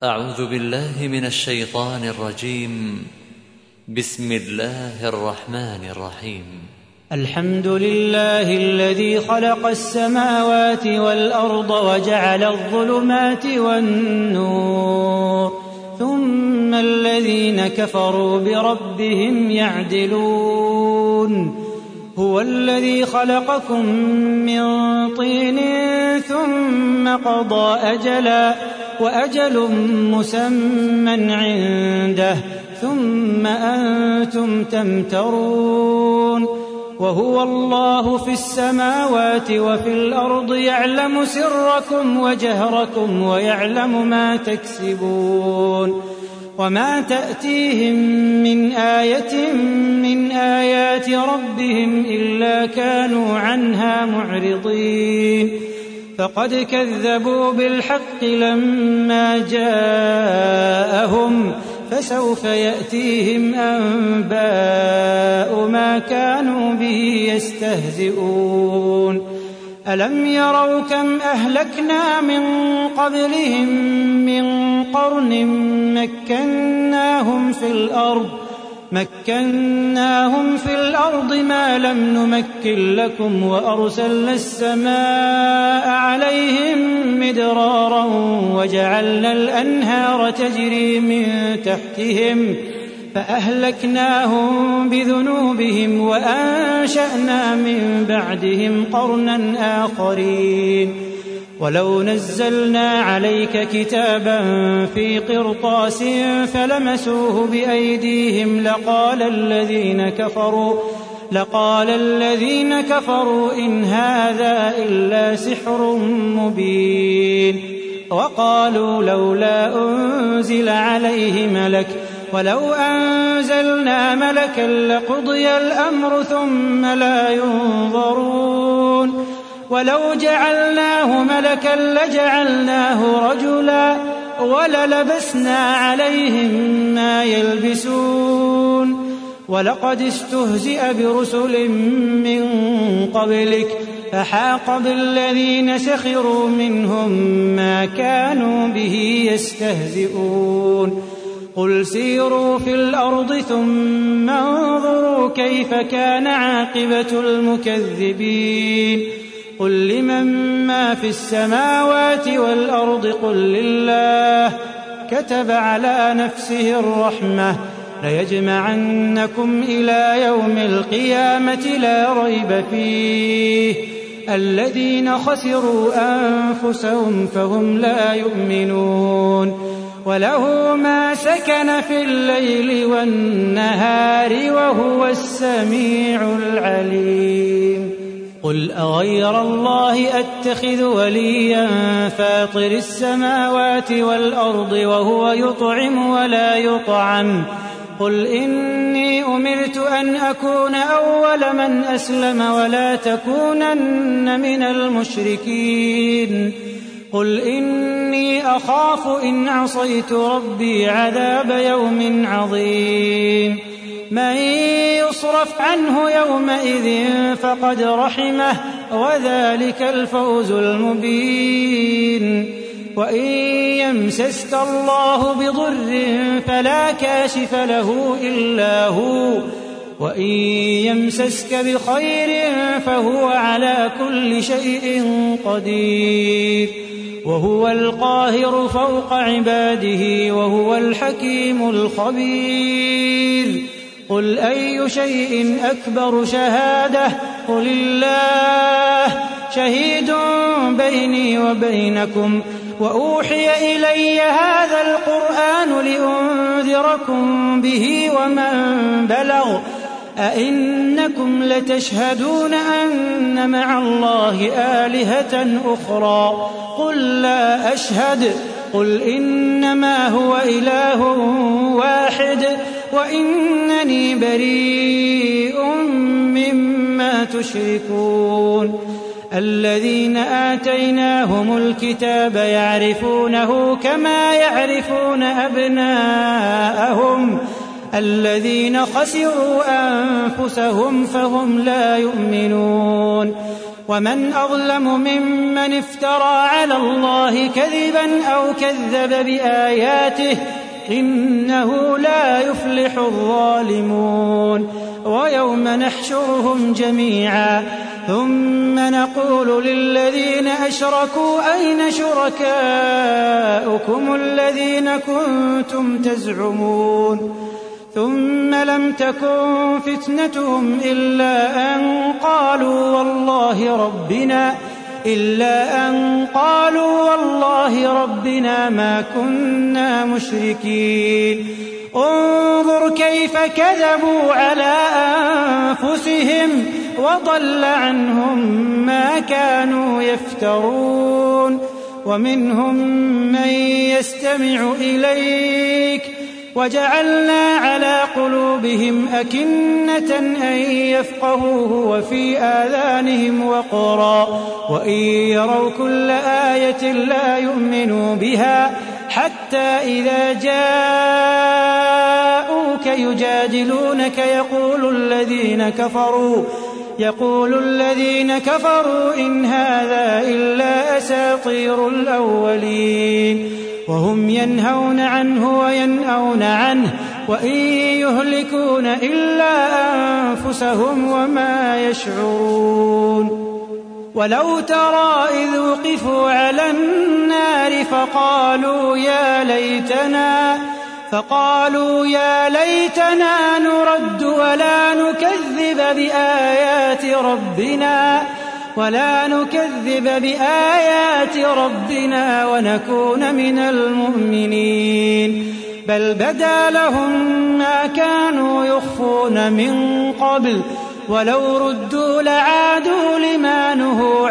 أعوذ بالله من الشيطان الرجيم. بسم الله الرحمن الرحيم. الحمد لله الذي خلق السماوات والأرض وجعل الظلمات والنور، ثم الذين كفروا بربهم يعدلون. هو الذي خلقكم من طين ثم قضى أجلا وأجل مسمى عنده ثم أنتم تمترون. وهو الله في السماوات وفي الأرض يعلم سركم وجهركم ويعلم ما تكسبون. وما تأتيهم من آية من آيات ربهم إلا كانوا عنها معرضين. فقد كذبوا بالحق لما جاءهم، فسوف يأتيهم أنباء ما كانوا به يستهزئون. ألم يروا كم أهلكنا من قبلهم من قرن مكناهم في الأرض ما لم نمكن لكم، وأرسلنا السماء عليهم مدرارا وجعلنا الأنهار تجري من تحتهم فأهلكناهم بذنوبهم وأنشأنا من بعدهم قرنا آخرين. ولو نزلنا عليك كتابا في قرطاس فلمسوه بأيديهم لقال الذين كفروا إن هذا إلا سحر مبين. وقالوا لولا أنزل عليه ملك، ولو أنزلنا ملكا لقضي الأمر ثم لا ينظرون. ولو جعلناه ملكا لجعلناه رجلا وللبسنا عليهم ما يلبسون. ولقد استهزئ برسل من قبلك فحاق بالذين سخروا منهم ما كانوا به يستهزئون. قل سيروا في الأرض ثم انظروا كيف كان عاقبة المكذبين. قل لمن ما في السماوات والأرض قل لله. كتب على نفسه الرحمة ليجمعنكم إلى يوم القيامة لا ريب فيه. الذين خسروا أنفسهم فهم لا يؤمنون. وله ما سكن في الليل والنهار وهو السميع العليم. قل أغير الله أتخذ وليا فاطر السماوات والأرض وهو يطعم ولا يطعم. قل إني أمرت أن أكون أول من أسلم ولا تكونن من المشركين. قل إني أخاف إن عصيت ربي عذاب يوم عظيم. من يصرف عنه يومئذ فقد رحمه وذلك الفوز المبين. وإن يمسسك الله بضر فلا كاشف له إلا هو، وإن يمسسك بخير فهو على كل شيء قدير. وهو القاهر فوق عباده وهو الحكيم الخبير. قل أي شيء أكبر شهادة؟ قل الله شهيد بيني وبينكم. وأوحي إلي هذا القرآن لأنذركم به ومن بلغ. أئنكم لتشهدون أن مع الله آلهة أخرى؟ قل لا أشهد. قل إنما هو إله واحد وإنني بريء مما تشركون. الذين آتيناهم الكتاب يعرفونه كما يعرفون أبناءهم. الذين خسروا أنفسهم فهم لا يؤمنون. ومن أظلم ممن افترى على الله كذبا أو كذب بآياته إنه لا يفلح الظالمون ويوم نحشرهم جميعا ثم نقول للذين أشركوا أين شركاؤكم الذين كنتم تزعمون ثم لم تكن فتنتهم إلا أن قالوا والله ربنا ما كنا مشركين انظر كيف كذبوا على أنفسهم وضل عنهم ما كانوا يفترون ومنهم من يستمع إليك وجعلنا على قلوبهم أكنة أن يفقهوه وفي آذانهم وقرا وإن يروا كل آية لا يؤمنوا بها حتى إذا جاءوك يجادلونك يقول الذين كفروا إن هذا إلا أساطير الأولين وهم ينهون عنه وينأون عنه وإن يهلكون إلا أنفسهم وما يشعرون ولو ترى إذ وقفوا على النار فقالوا يا ليتنا نرد ولا نكذب بآيات ربنا ونكون من المؤمنين بل بدا لهم ما كانوا يخفون من قبل ولو ردوا لعادوا لما نهوا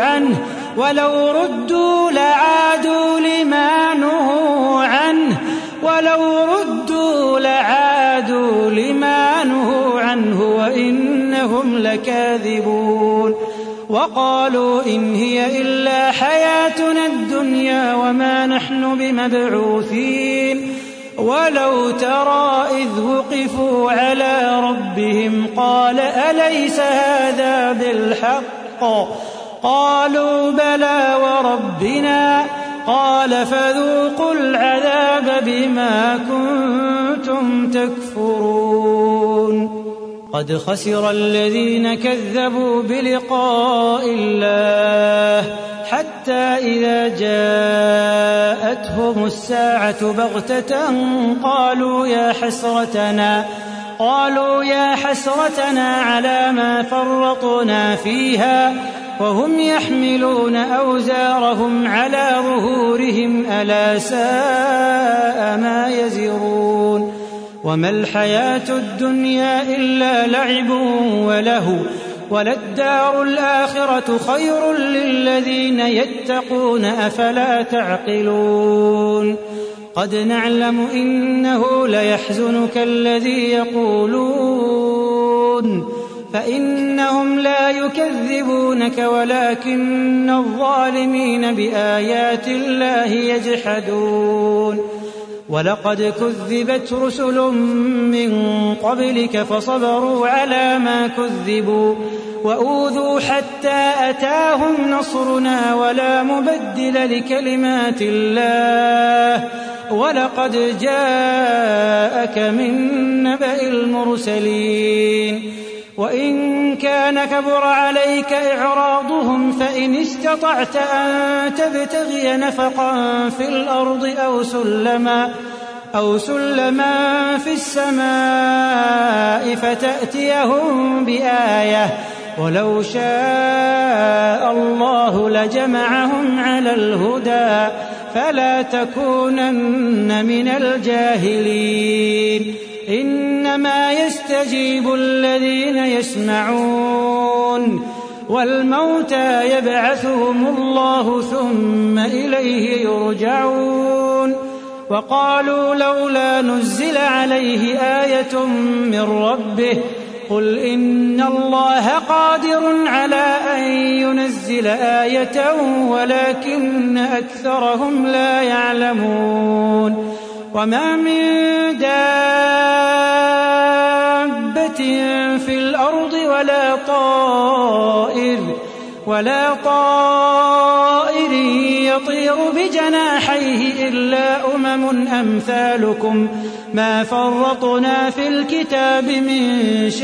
عنه وإنهم لكاذبون وقالوا إن هي إلا حياتنا الدنيا وما نحن بمبعوثين ولو ترى إذ وقفوا على ربهم قال أليس هذا بالحق قالوا بلى وربنا قال فذوقوا العذاب بما كنتم تكفرون قد خسر الذين كذبوا بلقاء الله حتى إذا جاءتهم الساعة بغتة قالوا يا حسرتنا على ما فرطنا فيها وهم يحملون أوزارهم على ظهورهم ألا ساء ما يزرون وما الحياة الدنيا إلا لعب ولهو وللدار الآخرة خير للذين يتقون أفلا تعقلون قد نعلم إنه ليحزنك الذي يقولون فإنهم لا يكذبونك ولكن الظالمين بآيات الله يجحدون ولقد كذبت رسل من قبلك فصبروا على ما كذبوا وأوذوا حتى أتاهم نصرنا ولا مبدل لكلمات الله ولقد جاءك من نبأ المرسلين وإن كان كبر عليك إعراضهم فإن استطعت أن تبتغي نفقا في الأرض أو سلما في السماء فتأتيهم بآية ولو شاء الله لجمعهم على الهدى فلا تكونن من الجاهلين إنما يستجيب الذين يسمعون والموتى يبعثهم الله ثم إليه يرجعون وقالوا لولا نزل عليه آية من ربه قل إن الله قادر على أن ينزل آية ولكن أكثرهم لا يعلمون وما من دابة في الأرض ولا طائر يطير بجناحيه إلا أمم أمثالكم ما فرطنا في الكتاب من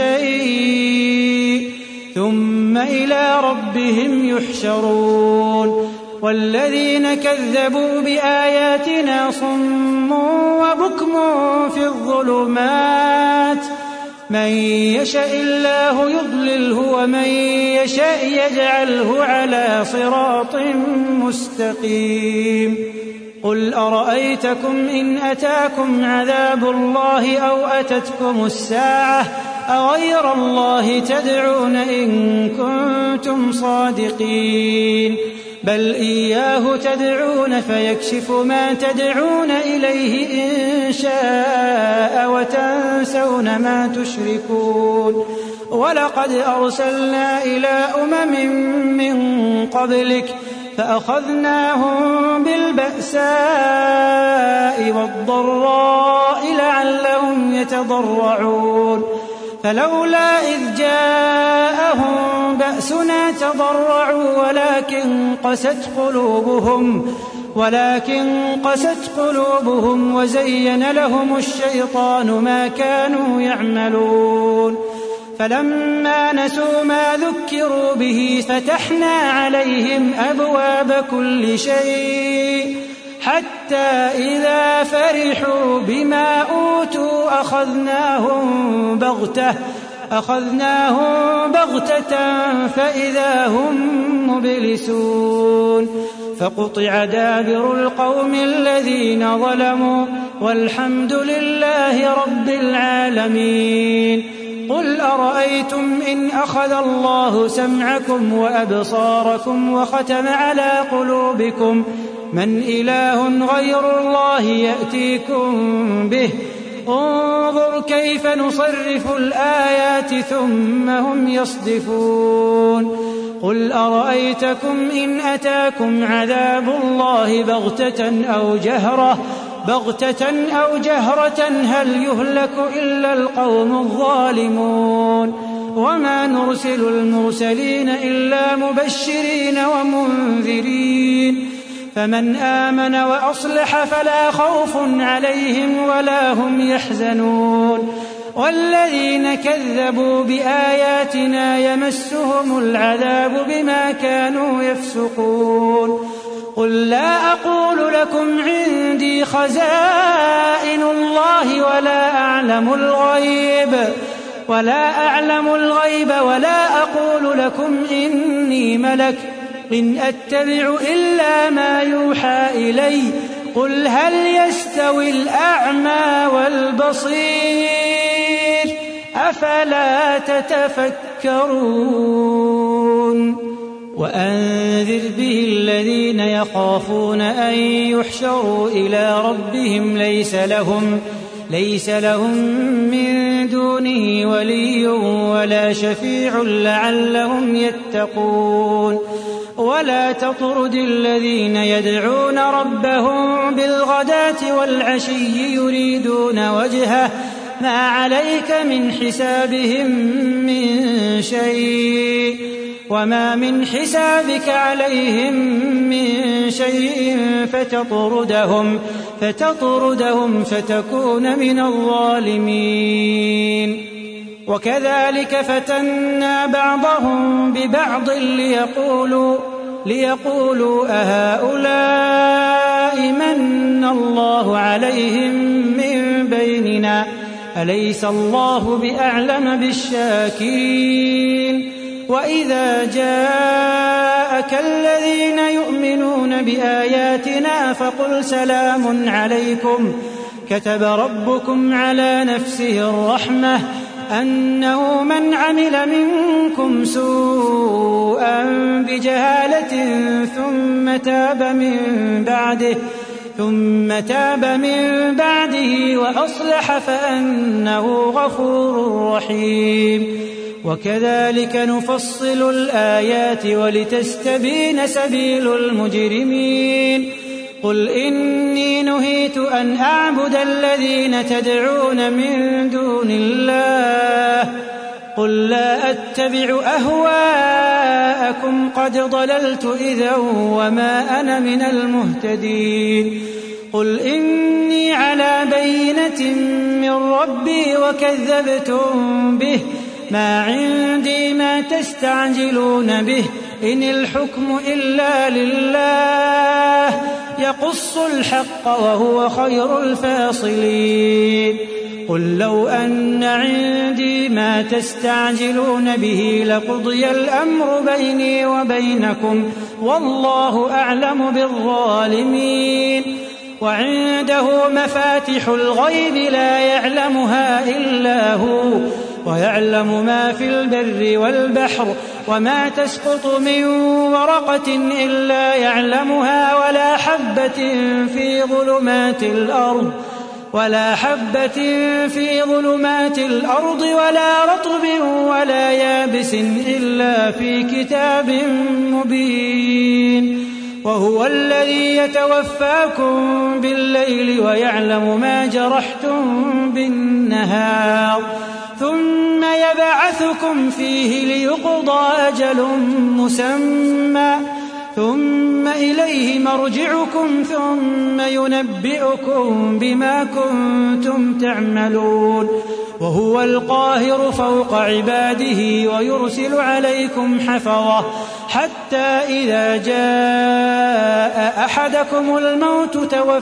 شيء ثم إلى ربهم يحشرون والذين كذبوا بآياتنا صم وبكم في الظلمات من يشاء الله يضلله ومن يشاء يجعله على صراط مستقيم قل أرأيتكم إن أتاكم عذاب الله أو أتتكم الساعة أغير الله تدعون إن كنتم صادقين بل إياه تدعون فيكشف ما تدعون إليه إن شاء وتنسون ما تشركون ولقد أرسلنا إلى أمم من قبلك فأخذناهم بالبأساء والضراء لعلهم يتضرعون فلولا إذ جاءهم بأسنا تضرعوا ولكن قست قلوبهم وزين لهم الشيطان ما كانوا يعملون فلما نسوا ما ذكروا به فتحنا عليهم أبواب كل شيء حتى إذا فرحوا بما أوتوا أخذناهم بغتة فإذا هم مبلسون فقطع دابر القوم الذين ظلموا والحمد لله رب العالمين قل أرأيتم إن أخذ الله سمعكم وأبصاركم وختم على قلوبكم من إله غير الله يأتيكم به انظر كيف نصرف الآيات ثم هم يصدفون قل أرأيتكم إن أتاكم عذاب الله بغتة أو جهرة هل يهلك إلا القوم الظالمون وما نرسل المرسلين إلا مبشرين ومنذرين فمن آمن وأصلح فلا خوف عليهم ولا هم يحزنون والذين كذبوا بآياتنا يمسهم العذاب بما كانوا يفسقون قل لا أقول لكم عندي خزائن الله ولا أعلم الغيب ولا أقول لكم إني ملك إن أتبع إلا ما يوحى إلي قل هل يستوي الأعمى والبصير أفلا تتفكرون وأنذر به الذين يخافون أن يحشروا إلى ربهم ليس لهم من دونه ولي ولا شفيع لعلهم يتقون ولا تطرد الذين يدعون ربهم بالغداة والعشي يريدون وجهه ما عليك من حسابهم من شيء وما من حسابك عليهم من شيء فتطردهم فتكون من الظالمين وكذلك فتنا بعضهم ببعض ليقولوا أهؤلاء من الله عليهم من بيننا أليس الله بأعلم بالشاكرين وإذا جاءك الذين يؤمنون بآياتنا فقل سلام عليكم كتب ربكم على نفسه الرحمة أنه من عمل منكم سوءا بجهالة ثم تاب من بعده وأصلح فأنه غفور رحيم وكذلك نفصل الآيات ولتستبين سبيل المجرمين قل إني نهيت أن أعبد الذين تدعون من دون الله قل لا أتبع أهواءكم قد ضللت إذا وما أنا من المهتدين قل إني على بينة من ربي وكذبتم به ما عندي ما تستعجلون به إن الحكم إلا لله يقص الحق وهو خير الفاصلين قل لو أن عندي ما تستعجلون به لقضي الأمر بيني وبينكم والله أعلم بالظالمين وعنده مفاتح الغيب لا يعلمها إلا هو ويعلم ما في البر والبحر وما تسقط من ورقة إلا يعلمها ولا حبة في ظلمات الأرض ولا رطب ولا يابس إلا في كتاب مبين وهو الذي يتوفاكم بالليل ويعلم ما جرحتم بالنهار ثم يبعثكم فيه ليقضى أجل مسمى ثم إليه مرجعكم ثم ينبئكم بما كنتم تعملون وهو القاهر فوق عباده ويرسل عليكم حفظة حتى إذا جاء أحدكم الموت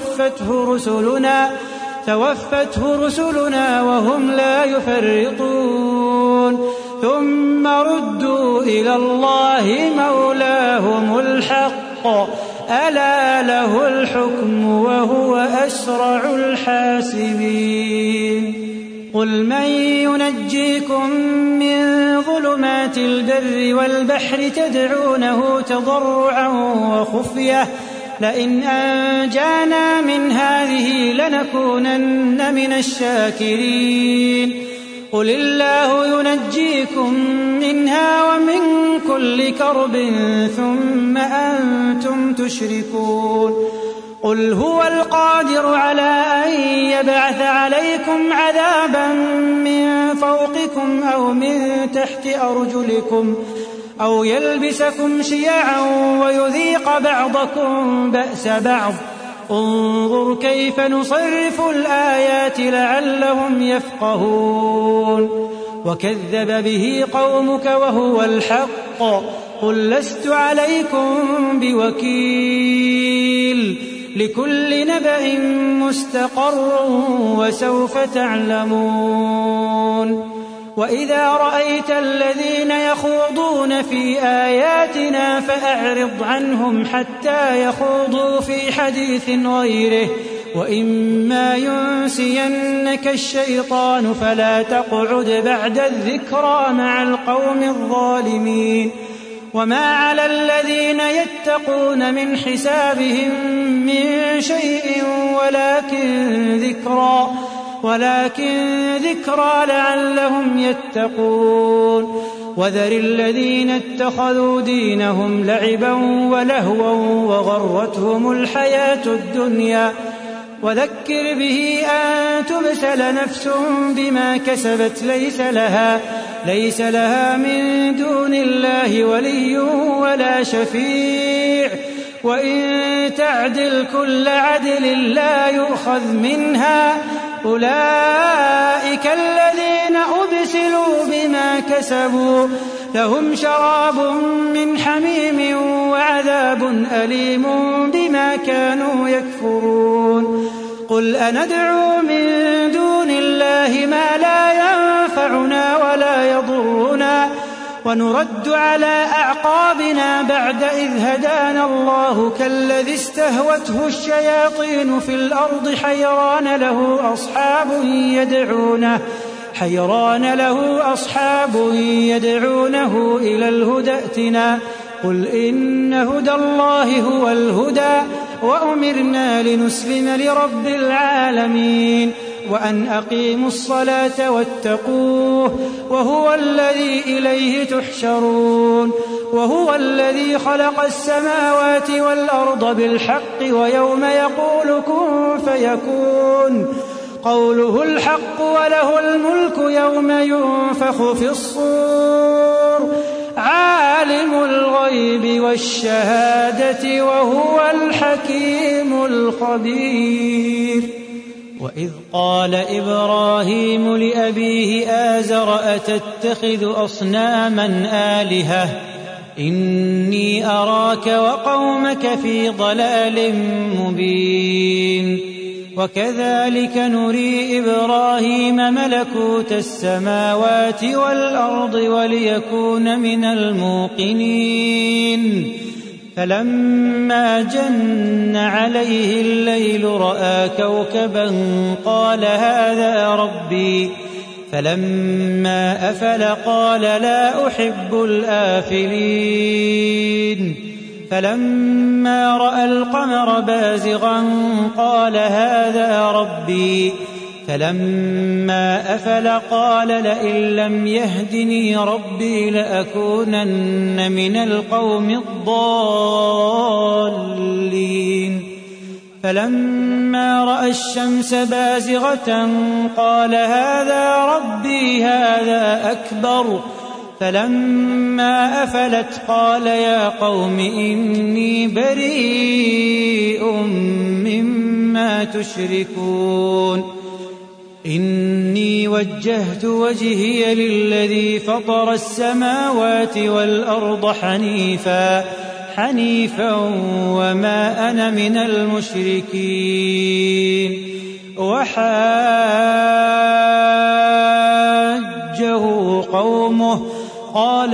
توفته رسلنا وهم لا يفرطون ثم ردوا إلى الله مولاهم الحق ألا له الحكم وهو أسرع الحاسبين قل من ينجيكم من ظلمات البر والبحر تدعونه تضرعا وخفية لئن أنجانا من هذه لنكونن من الشاكرين قل الله ينجيكم منها ومن كل كرب ثم أنتم تشركون قل هو القادر على أن يبعث عليكم عذابا من فوقكم أو من تحت أرجلكم أو يلبسكم شيعا ويذيق بعضكم بأس بعض انظر كيف نصرف الآيات لعلهم يفقهون وكذب به قومك وهو الحق قل لست عليكم بوكيل لكل نبأ مستقر وسوف تعلمون وإذا رأيت الذين يخوضون في آياتنا فأعرض عنهم حتى يخوضوا في حديث غيره وإما ينسينك الشيطان فلا تقعد بعد الذكرى مع القوم الظالمين وما على الذين يتقون من حسابهم من شيء ولكن ذكرى لعلهم يتقون وذر الذين اتخذوا دينهم لعبا ولهوا وغرتهم الحياة الدنيا وذكر به أن تبسل نفس بما كسبت ليس لها من دون الله ولي ولا شفيع وإن تعدل كل عدل لا يؤخذ منها أولئك الذين أبسلوا بما كسبوا لهم شراب من حميم وعذاب أليم بما كانوا يكفرون قل أندعو من دون الله ما لا ينفعنا ولا يضرنا ونرد على أعقابنا بعد إذ هدانا الله كالذي استهوته الشياطين في الأرض حيران له أصحاب يدعونه إلى الهدى ائتنا قل إن هدى الله هو الهدى وأمرنا لنسلم لرب العالمين وأن أقيموا الصلاة واتقوه وهو الذي إليه تحشرون وهو الذي خلق السماوات والأرض بالحق ويوم يقول كن فيكون قوله الحق وله الملك يوم ينفخ في الصور عالم الغيب والشهادة وهو الحكيم الخبير. وإذ قال إبراهيم لأبيه آزر أتتخذ أصناما آلهة إني أراك وقومك في ضلال مبين. وكذلك نري إبراهيم ملكوت السماوات والأرض وليكون من الموقنين. فلما جن عليه الليل رأى كوكبا قال هذا ربي فلما أفل قال لا أحب الآفلين. فلما رأى القمر بازغا قال هذا ربي فلما أفل قال لئن لم يهدني ربي لأكونن من القوم الضالين. فلما رأى الشمس بازغة قال هذا ربي هذا أكبر. فلما أفلت قال يا قوم إني بريء مما تشركون. إني وجهت وجهي للذي فطر السماوات والأرض حنيفا وما أنا من المشركين. وحاجه قومه قال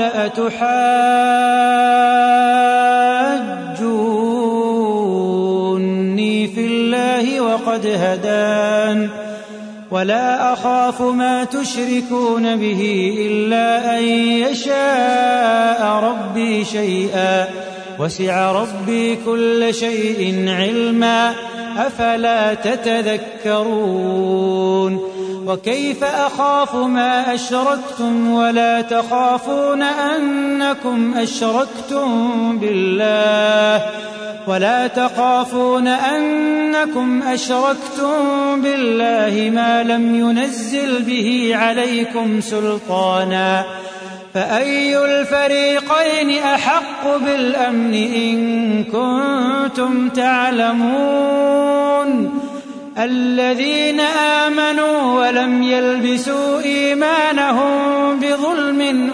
أتحاجوني في الله وقد هدان ولا أخاف ما تشركون به إلا أن يشاء ربي شيئا وسع ربي كل شيء علما أفلا تتذكرون. وكيف أخاف ما أشركتم ولا تخافون أنكم أشركتم بالله ما لم ينزل به عليكم سلطانا فأي الفريقين أحق بالأمن إن كنتم تعلمون. الذين آمنوا ولم يلبسوا إيمانهم بظلم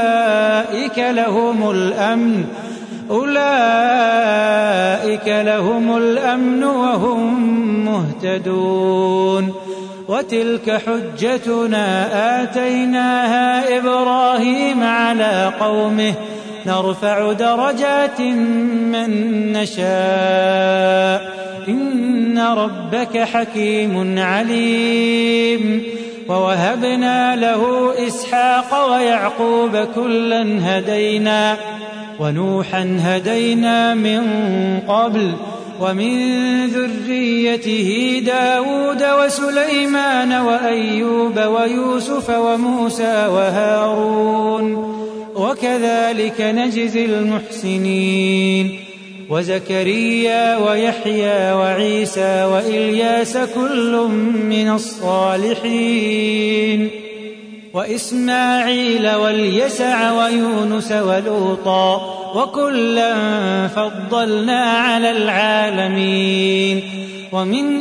أولئك لهم الأمن وهم مهتدون. وتلك حجتنا آتيناها إبراهيم على قومه نرفع درجات من نشاء إن ربك حكيم عليم. ووهبنا له إسحاق ويعقوب كلا هدينا ونوحا هدينا من قبل ومن ذريته داود وسليمان وأيوب ويوسف وموسى وهارون وكذلك نجزي المحسنين. وزكريا ويحيى وعيسى وإلياس كل من الصالحين وإسماعيل واليسع ويونس ولوطا وكلا فضلنا على العالمين. ومن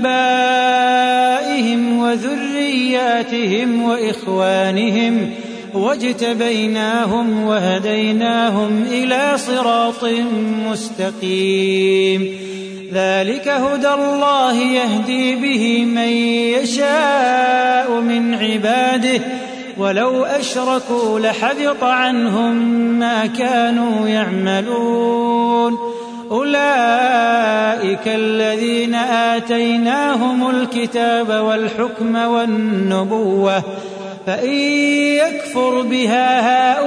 آبائهم وذرياتهم وإخوانهم واجتبيناهم وهديناهم إلى صراط مستقيم. ذلك هدى الله يهدي به من يشاء من عباده ولو أشركوا لحبط عنهم ما كانوا يعملون. أولئك الذين آتيناهم الكتاب والحكم والنبوة فإن يكفر بها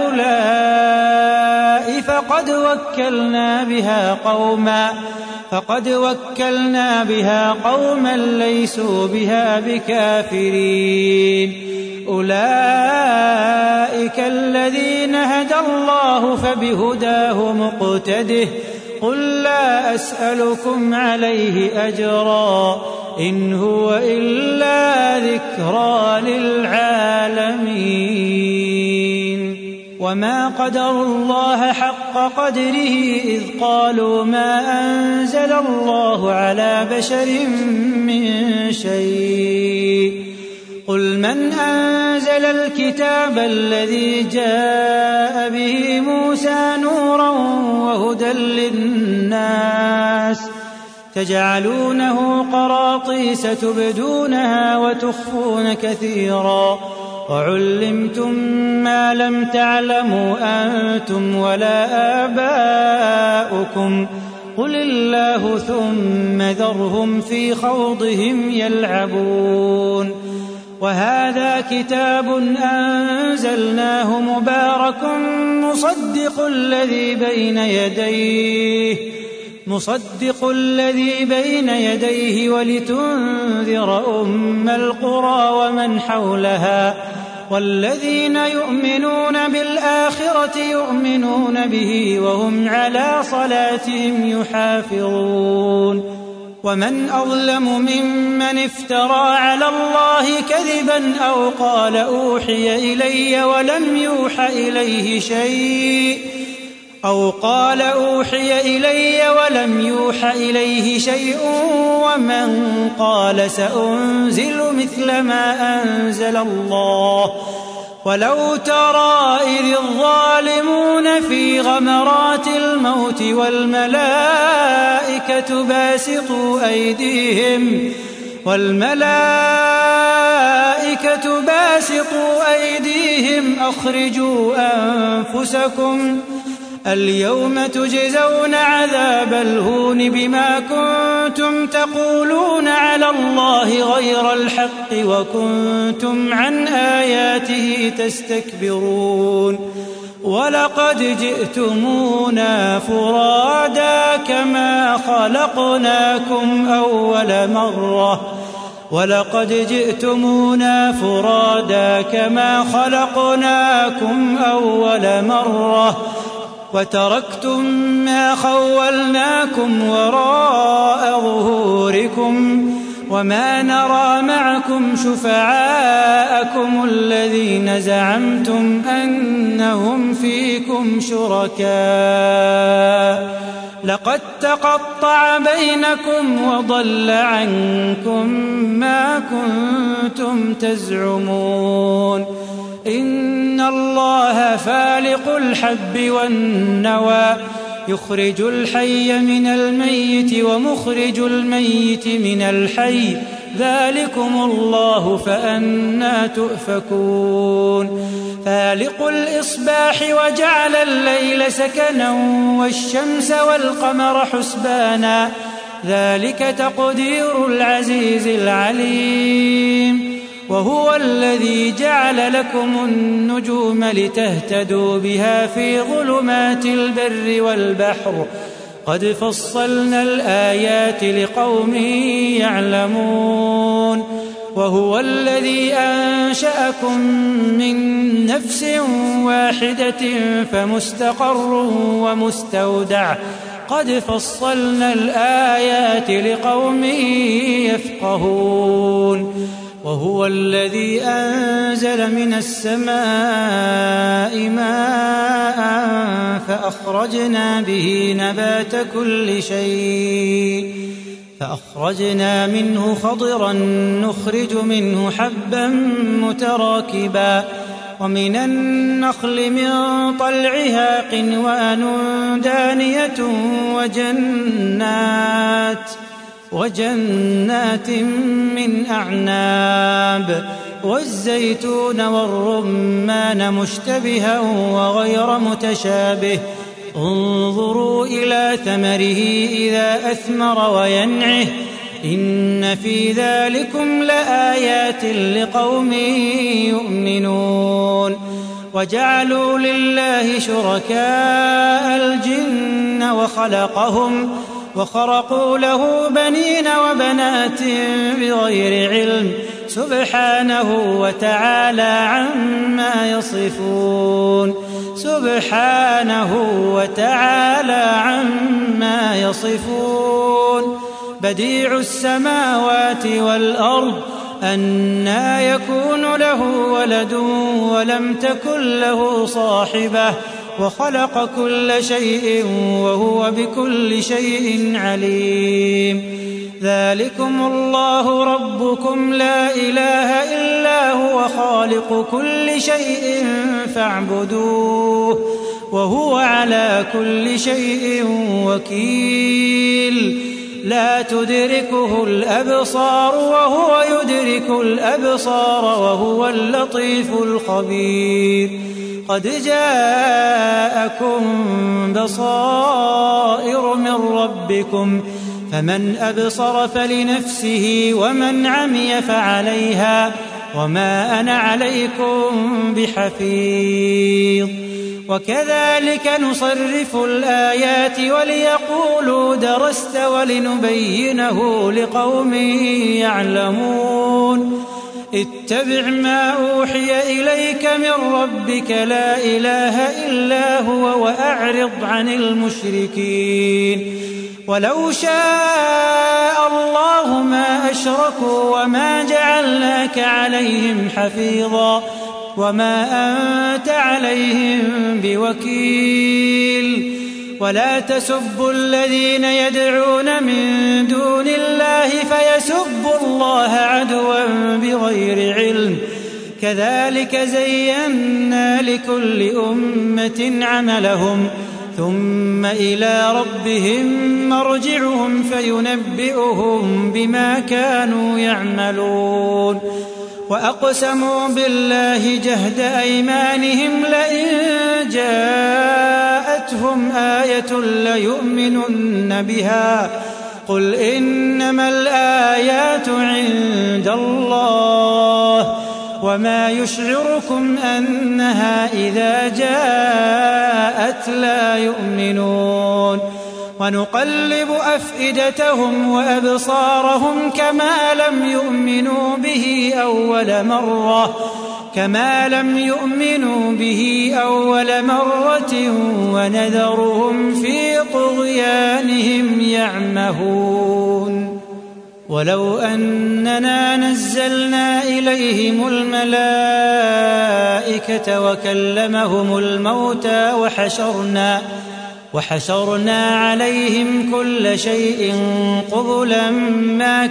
هؤلاء فقد وكلنا بها قوما ليسوا بها بكافرين. أولئك الذين هدى الله فبهداه مقتده قل لا أسألكم عليه أجرا إن هو إلا وذكرى للعالمين. وما قدروا الله حق قدره إذ قالوا ما أنزل الله على بشر من شيء. قل من أنزل الكتاب الذي جاء به موسى نورا وهدى للناس تجعلونه قراطيس تبدونها وتخفون كثيرا وعلمتم ما لم تعلموا أنتم ولا آباؤكم قل الله ثم ذرهم في خوضهم يلعبون. وهذا كتاب أنزلناه مبارك مصدق الذي بين يديه ولتنذر أم القرى ومن حولها والذين يؤمنون بالآخرة يؤمنون به وهم على صلاتهم يحافظون. ومن أظلم ممن افترى على الله كذبا أو قال أوحي إلي ولم يوحى إليه شيء ومن قال سأنزل مثل ما أنزل الله. ولو ترى إذ الظالمون في غمرات الموت والملائكة باسطوا أيديهم أخرجوا أنفسكم اليوم تجزون عذاب الهون بما كنتم تقولون على الله غير الحق وكنتم عن آياته تستكبرون. ولقد جئتمونا فرادا كما خلقناكم أول مرة وتركتم ما خولناكم وراء ظهوركم وما نرى معكم شفعاءكم الذين زعمتم أنهم فيكم شركاء لقد تقطع بينكم وضل عنكم ما كنتم تزعمون. إن الله فالق الحب والنوى يخرج الحي من الميت ومخرج الميت من الحي ذلكم الله فأنى تؤفكون. فالق الإصباح وجعل الليل سكنا والشمس والقمر حسبانا ذلك تقدير العزيز العليم. وهو الذي جعل لكم النجوم لتهتدوا بها في ظلمات البر والبحر قد فصلنا الآيات لقوم يعلمون. وهو الذي أنشأكم من نفس واحدة فمستقر ومستودع قد فصلنا الآيات لقوم يفقهون. وهو الذي أنزل من السماء ماء فأخرجنا به نبات كل شيء فأخرجنا منه خضرا نخرج منه حبا متراكبا ومن النخل من طلعها قنوان دانية وجنات من أعناب والزيتون والرمان مشتبها وغير متشابه انظروا إلى ثمره إذا أثمر وينعه إن في ذلكم لآيات لقوم يؤمنون. وجعلوا لله شركاء الجن وخرقوا له بنين وبنات بغير علم سبحانه وتعالى عما يصفون. بديع السماوات والأرض أنى يكون له ولد ولم تكن له صاحبة وخلق كل شيء وهو بكل شيء عليم. ذلكم الله ربكم لا إله إلا هو خالق كل شيء فاعبدوه وهو على كل شيء وكيل. لا تدركه الأبصار وهو يدرك الأبصار وهو اللطيف الخبير. قد جاءكم بصائر من ربكم فمن أبصر فلنفسه ومن عمي فعليها وما أنا عليكم بحفيظ. وكذلك نصرف الآيات وليقولوا درست ولنبينه لقوم يعلمون. اتبع ما أوحي إليك من ربك لا إله إلا هو وأعرض عن المشركين. ولو شاء الله ما أشركوا وما جعلناك عليهم حفيظا وما أنت عليهم بوكيل. ولا تسبوا الذين يدعون من دون الله فيسبوا الله عدوا بغير علم. كذلك زينا لكل أمة عملهم ثم إلى ربهم مرجعهم فينبئهم بما كانوا يعملون. وأقسموا بالله جهد أيمانهم لئن جاءتهم آية ليؤمنن بها قل إنما الآيات عند الله وما يشعركم أنها إذا جاءت لا يؤمنون. ونقلب أفئدتهم وأبصارهم كما لم يؤمنوا به أول مرة ونذرهم في طغيانهم يعمهون. ولو أننا نزلنا إليهم الملائكة وكلمهم الموتى وحشرنا عليهم كل شيء قبلا ما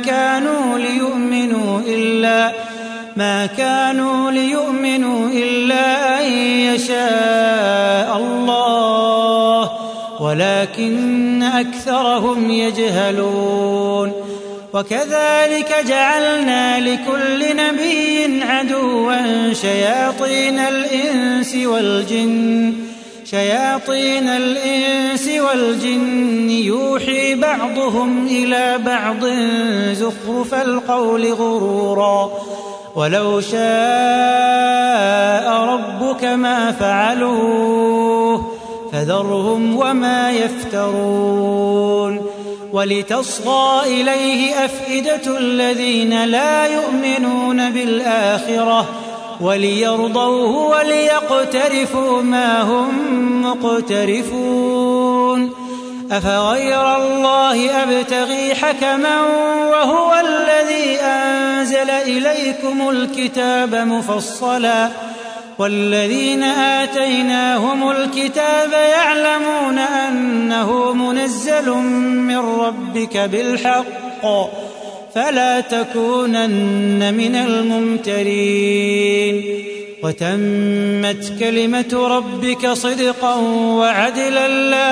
كانوا ليؤمنوا إلا أن يشاء الله ولكن أكثرهم يجهلون. وكذلك جعلنا لكل نبي عدوا شياطين الإنس والجن يوحي بعضهم إلى بعض زخرف القول غرورا. ولو شاء ربك ما فعلوه فذرهم وما يفترون. ولتصغى إليه أفئدة الذين لا يؤمنون بالآخرة وليرضوه وليقترفوا ما هم مقترفون. أفغير الله أبتغي حكما وهو الذي أنزل إليكم الكتاب مفصلا والذين آتيناهم الكتاب يعلمون أنه منزل من ربك بالحق فلا تكونن من الممترين. وتمت كلمة ربك صدقا وعدلا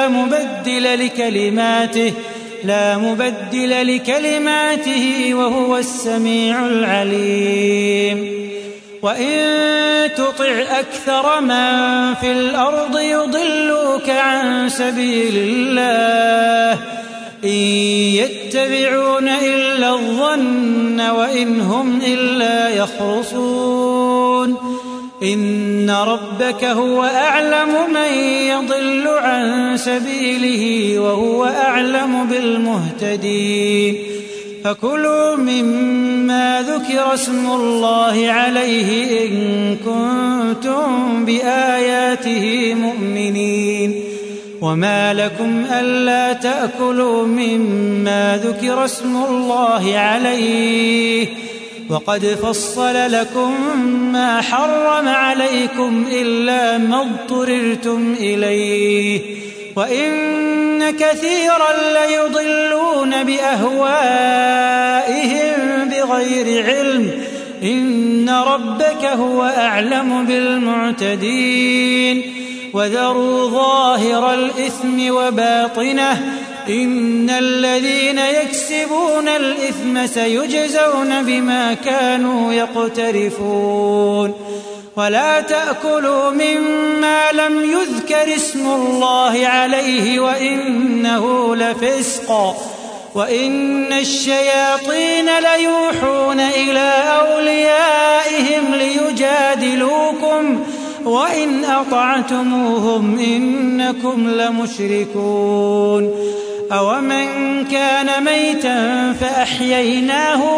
لا مبدل لكلماته وهو السميع العليم. وإن تطع أكثر من في الأرض يضلوك عن سبيل الله إن يتبعون إلا الظن وإن هم إلا يخرصون. إن ربك هو أعلم من يضل عن سبيله وهو أعلم بالمهتدين. فكلوا مما ذكر اسم الله عليه إن كنتم بآياته مؤمنين. وما لكم ألا تأكلوا مما ذكر اسم الله عليه وقد فصل لكم ما حرم عليكم إلا ما اضطررتم إليه وإن كثيرا ليضلون بأهوائهم بغير علم إن ربك هو أعلم بالمعتدين وذروا ظاهر الإثم وباطنه إن الذين يكسبون الإثم سيجزون بما كانوا يقترفون ولا تأكلوا مما لم يذكر اسم الله عليه وإنه لفسق وإن الشياطين ليوحون إلى أوليائهم ليجادلوكم وإن أطعتموهم إنكم لمشركون أومن كان ميتا فأحييناه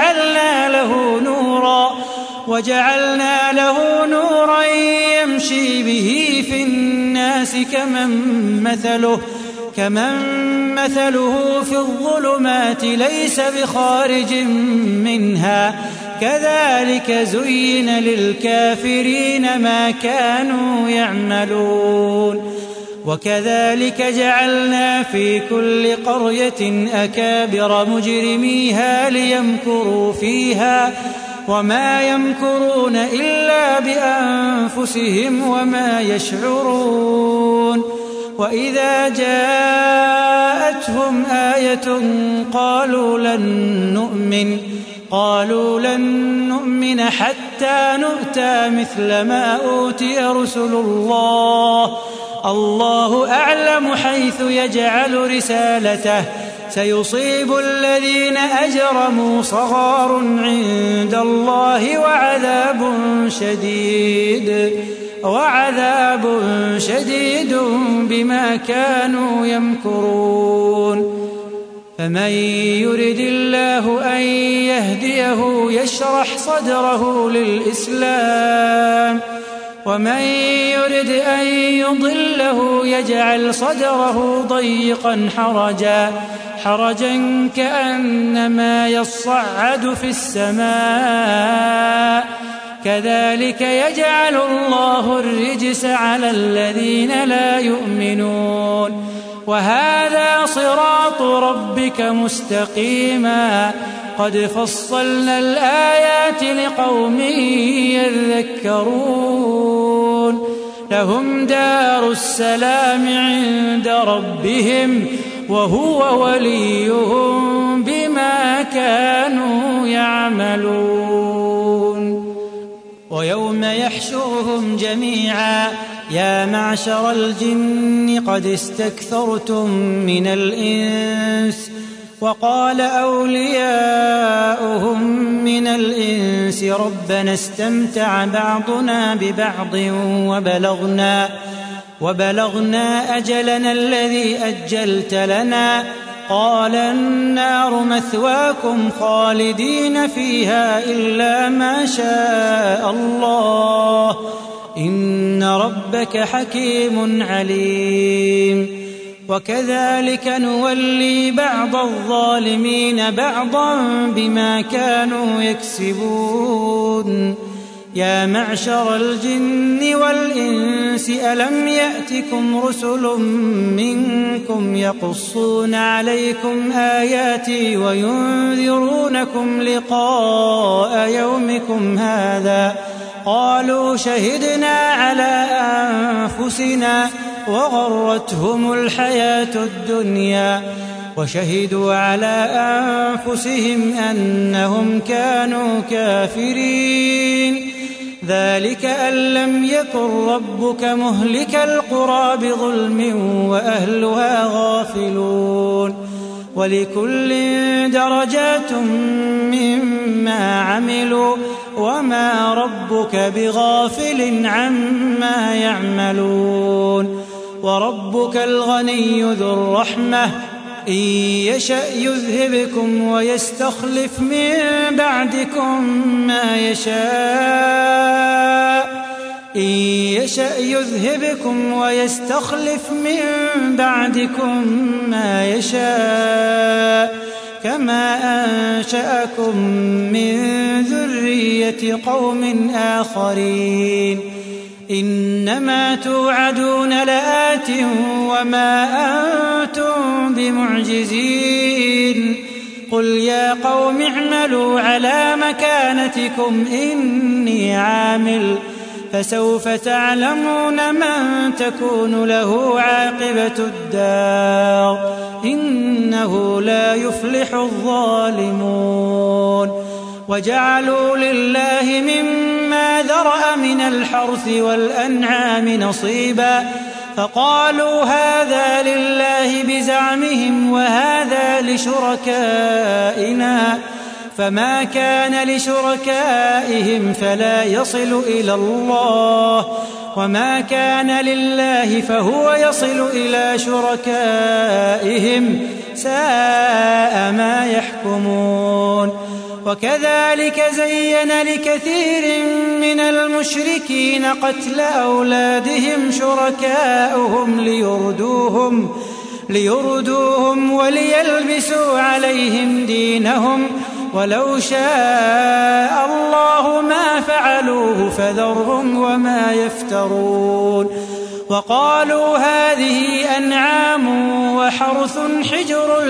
وجعلنا له نورا يمشي به في الناس كمن مثله في الظلمات ليس بخارج منها كذلك زين للكافرين ما كانوا يعملون وكذلك جعلنا في كل قرية أكابر مجرميها ليمكروا فيها وما يمكرون إلا بأنفسهم وما يشعرون وإذا جاءتهم آية قالوا لن نؤمن حتى نؤتى مثل ما أوتي رسل الله أعلم حيث يجعل رسالته سيصيب الذين أجرموا صغار عند الله وعذاب شديد بما كانوا يمكرون فمن يرد الله أن يهديه يشرح صدره للإسلام ومن يرد أن يضله يجعل صدره ضيقا حرجا كأنما يصعد في السماء كذلك يجعل الله الرجس على الذين لا يؤمنون وهذا صراط ربك مستقيما قد فصلنا الآيات لقوم يذكرون لهم دار السلام عند ربهم وهو وليهم بما كانوا يعملون ويوم يحشرهم جميعا يا معشر الجن قد استكثرتم من الإنس وقال أولياؤهم من الإنس ربنا استمتع بعضنا ببعض وبلغنا أجلنا الذي أجلت لنا قال النار مثواكم خالدين فيها إلا ما شاء الله إن ربك حكيم عليم وكذلك نولي بعض الظالمين بعضا بما كانوا يكسبون يا معشر الجن والإنس ألم يأتكم رسل منكم يقصون عليكم آياتي وينذرونكم لقاء يومكم هذا قالوا شهدنا على أنفسنا وغرتهم الحياة الدنيا وشهدوا على أنفسهم أنهم كانوا كافرين ذلك أن لم يكن ربك مهلك القرى بظلم وأهلها غافلون ولكل درجات مما عملوا وما ربك بغافل عما يعملون وربك الغني ذو الرحمة إن يشأ يذهبكم ويستخلف من بعدكم ما يشاء إن يشأ يذهبكم ويستخلف من بعدكم ما يشاء كما أنشأكم من ذرية قوم آخرين إنما توعدون لآت وما أنتم بمعجزين قل يا قوم اعملوا على مكانتكم إني عامل فسوف تعلمون من تكون له عاقبة الدار إنه لا يفلح الظالمون وجعلوا لله مما ذرأ من الحرث والأنعام نصيبا فقالوا هذا لله بزعمهم وهذا لشركائنا فما كان لشركائهم فلا يصل إلى الله وما كان لله فهو يصل إلى شركائهم ساء ما يحكمون وكذلك زين لكثير من المشركين قتل أولادهم شركاؤهم ليردوهم وليلبسوا عليهم دينهم ولو شاء الله ما فعلوه فذرهم وما يفترون وقالوا هذه أنعام وحرث حجر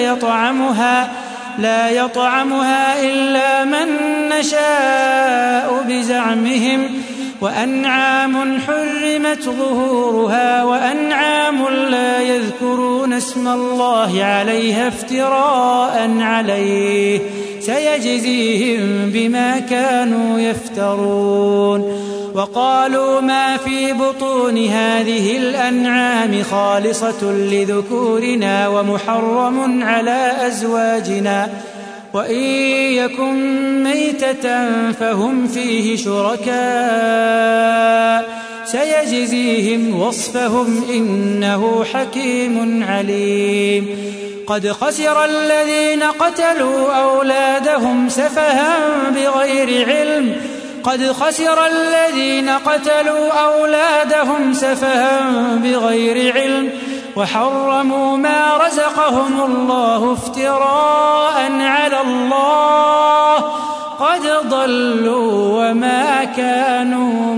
لا يطعمها إلا من نشاء بزعمهم وأنعام حرمت ظهورها وأنعام لا يذكرون اسم الله عليها افتراء عليه سيجزيهم بما كانوا يفترون وقالوا ما في بطون هذه الأنعام خالصة لذكورنا ومحرم على أزواجنا وإن يكن ميتة فهم فيه شركاء سيجزيهم وصفهم إنه حكيم عليم قد خسر الذين قتلوا أولادهم سفها بغير علم وحرموا ما رزقهم الله افتراء على الله قد ضلوا وما كانوا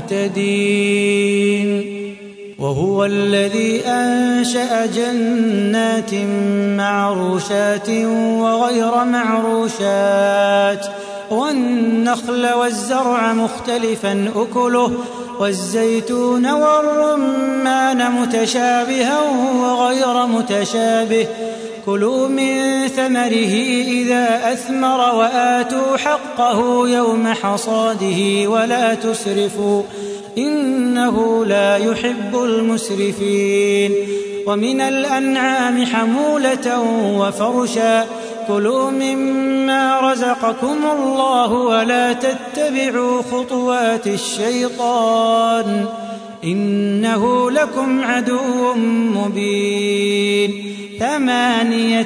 مهتدين وهو الذي أنشأ جنات معروشات وغير معروشات والنخل والزرع مختلفا أكله والزيتون والرمان متشابها وغير متشابه كلوا من ثمره إذا أثمر وآتوا حقه يوم حصاده ولا تسرفوا إنه لا يحب المسرفين ومن الأنعام حمولة وفرشا كلوا مما رزقكم الله ولا تتبعوا خطوات الشيطان إنه لكم عدو مبين 8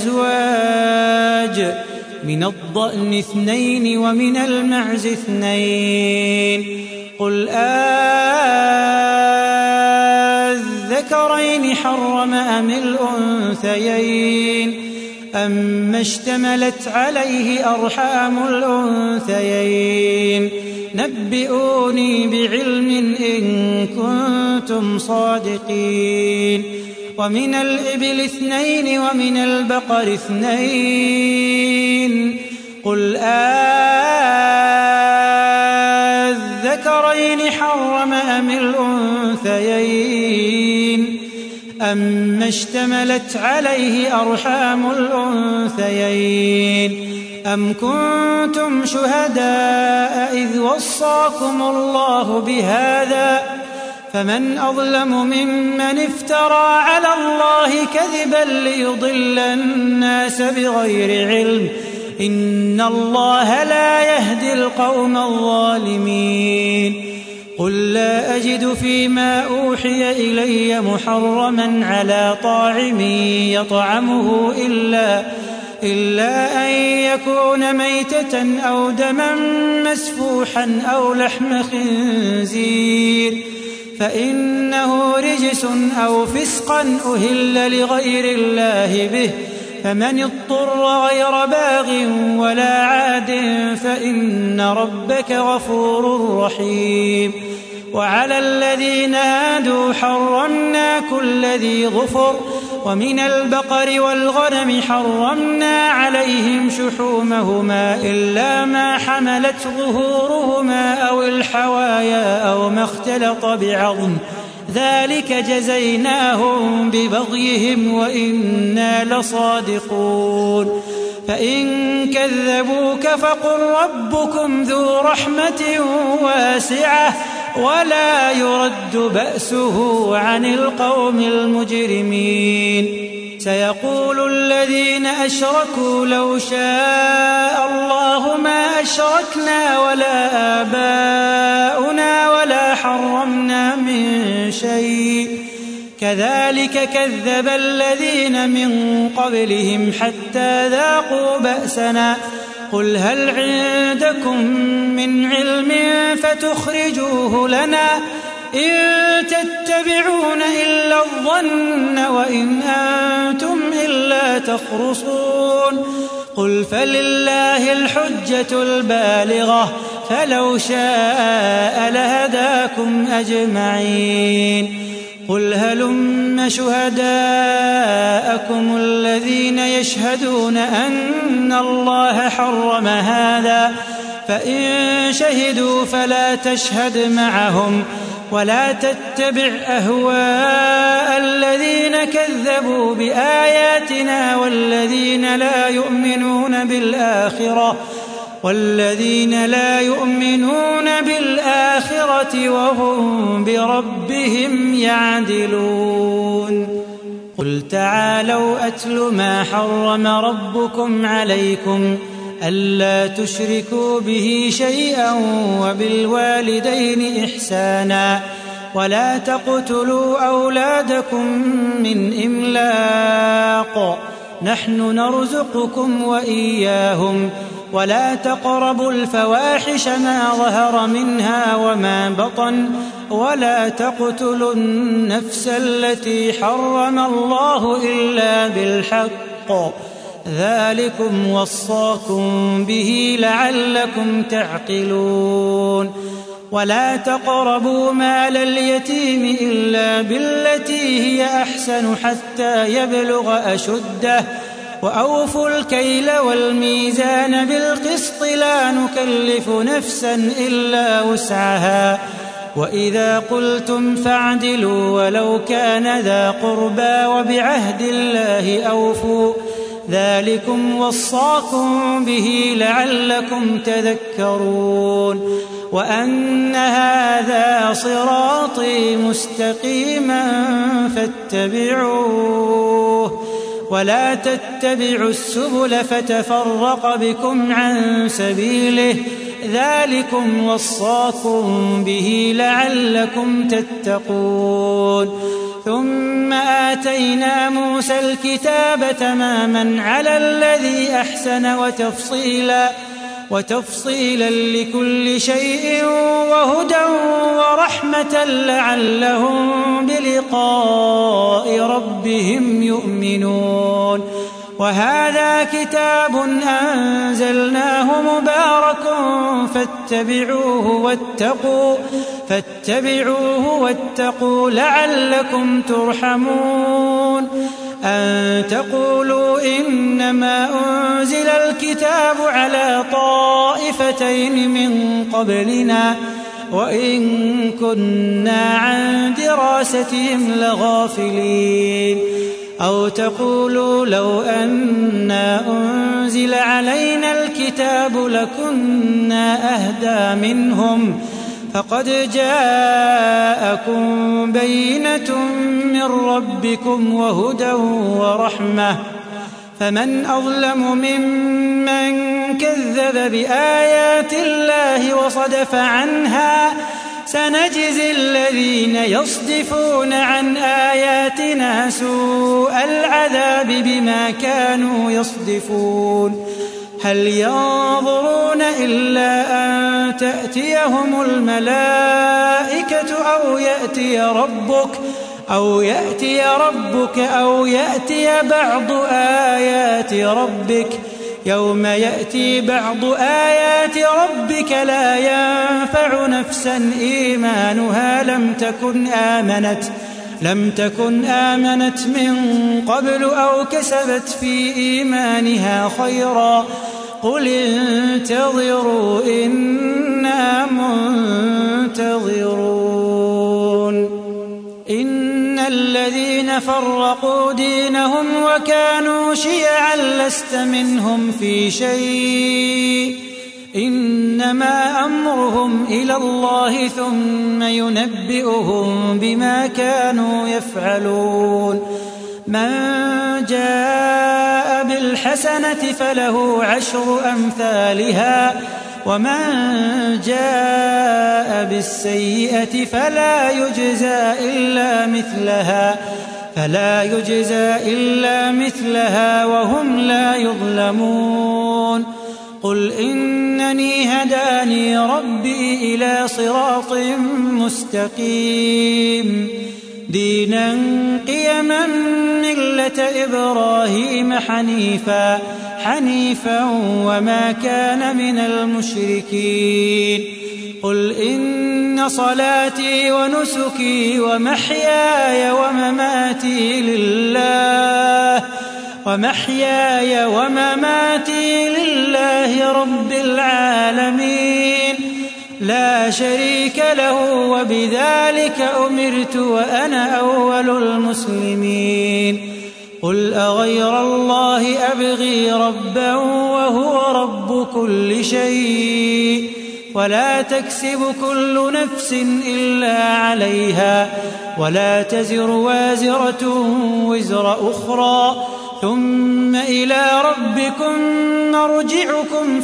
أزواج من الضأن 2 ومن المعز 2 قل أذكرين حرم أم الأنثيين أما اشتملت عليه أرحام الأنثيين نبئوني بعلم إن كنتم صادقين ومن الإبل 2 ومن البقر 2 قل أذكرين حرم أم الأنثيين أما اشتملت عليه أرحام الأنثيين أم كنتم شهداء إذ وصاكم الله بهذا فمن أظلم ممن افترى على الله كذبا ليضل الناس بغير علم إن الله لا يهدي القوم الظالمين قل لا أجد فيما أوحي إلي محرما على طاعم يطعمه إلا أن يكون ميتة أو دما مسفوحا أو لحم خنزير فإنه رجس أو فسقا أهل لغير الله به فمن اضطر غير باغ ولا عاد فإن ربك غفور رحيم. وعلى الذين هادوا حرمنا كل ذي ظفر، ومن البقر والغنم حرمنا عليهم شحومهما إلا ما حملت ظهورهما أو الحوايا أو ما اختلط بعظم، ذلك جزيناهم ببغيهم وإنا لصادقون. فإن كذبوك فقل ربكم ذو رحمة واسعة ولا يرد بأسه عن القوم المجرمين. سيقول الذين أشركوا لو شاء الله ما أشركنا ولا آباؤنا ولا حرمنا من شيء، كذلك كذب الذين من قبلهم حتى ذاقوا بأسنا. قل هل عندكم من علم فتخرجوه لنا؟ إن تتبعون إلا الظن وإن أنتم إلا تخرصون. قل فلله الحجة البالغة فلو شاء لهداكم أجمعين. قل هلم شهداءكم الذين يشهدون أن الله حرم هذا، فإن شهدوا فلا تشهد معهم ولا تتبع أهواء الذين كذبوا بآياتنا والذين لا يؤمنون بالآخرة وهم بربهم يعدلون. قل تعالوا أتل ما حرم ربكم عليكم ألا تشركوا به شيئا وبالوالدين إحسانا ولا تقتلوا أولادكم من إملاق، نحن نرزقكم وإياهم، ولا تقربوا الفواحش ما ظهر منها وما بطن، ولا تقتلوا النفس التي حرم الله إلا بالحق، ذلكم وصاكم به لعلكم تعقلون. ولا تقربوا مال اليتيم إلا بالتي هي أحسن حتى يبلغ أشده، وأوفوا الكيل والميزان بالقسط لا نكلف نفسا إلا وسعها، وإذا قلتم فاعدلوا ولو كان ذا قربى وبعهد الله أوفوا، ذلكم وصاكم به لعلكم تذكرون. وأن هذا صراطي مستقيما فاتبعوه ولا تتبعوا السبل فتفرق بكم عن سبيله، ذلكم وصاكم به لعلكم تتقون. ثم آتينا موسى الكتاب تماما على الذي أحسن وتفصيلا لكل شيء وهدى ورحمة لعلهم بلقاء ربهم يؤمنون. وهذا كتاب أنزلناه مبارك فاتبعوه واتقوا لعلكم ترحمون. أن تقولوا إنما أنزل الكتاب على طائفتين من قبلنا وإن كنا عن دراستهم لغافلين. أو تقولوا لو أنا أنزل علينا الكتاب لكنا أهدى منهم، فقد جاءكم بينة من ربكم وهدى ورحمة، فمن أظلم ممن كذب بآيات الله وصدف عنها، سنجزي الذين يصدفون عن آياتنا سوء العذاب بما كانوا يصدفون. هل ينظرون إلا أن تأتيهم الملائكة أو يأتي ربك أو يأتي بعض آيات ربك. يوم يأتي بعض آيات ربك لا ينفع نفسا إيمانها لم تكن آمنت من قبل أو كسبت في إيمانها خيرا. قل انتظروا إنا منتظرون. إن الذين فرقوا دينهم وكانوا شيعا لست منهم في شيء إنما أمرهم إلى الله ثم ينبئهم بما كانوا يفعلون. من جاء بالحسنة فله 10 أمثالها ومن جاء بالسيئة فلا يجزى إلا مثلها وهم لا يظلمون. قل إنني هداني ربي إلى صراط مستقيم دينا قيما ملة إبراهيم حنيفا وما كان من المشركين. قل إن صلاتي ونسكي ومحياي ومماتي لله رب العالمين لا شريك له وبذلك أمرت وأنا أول المسلمين. قل أغير الله أبغي ربا وهو رب كل شيء ولا تكسب كل نفس إلا عليها ولا تزر وازرة وزر أخرى ثم إلى ربكم مرجعكم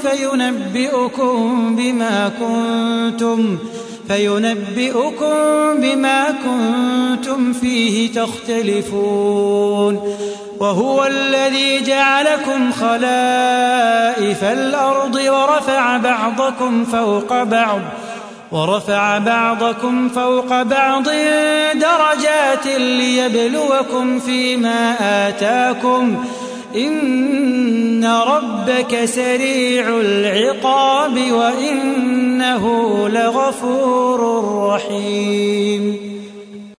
فينبئكم بما كنتم فيه تختلفون. وهو الذي جعلكم خلائف الأرض ورفع بعضكم فوق بعض درجات ليبلوكم فيما آتاكم إن ربك سريع العقاب وإنه لغفور رحيم.